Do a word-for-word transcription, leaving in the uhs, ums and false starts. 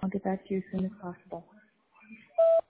I'll get back to you as soon as possible.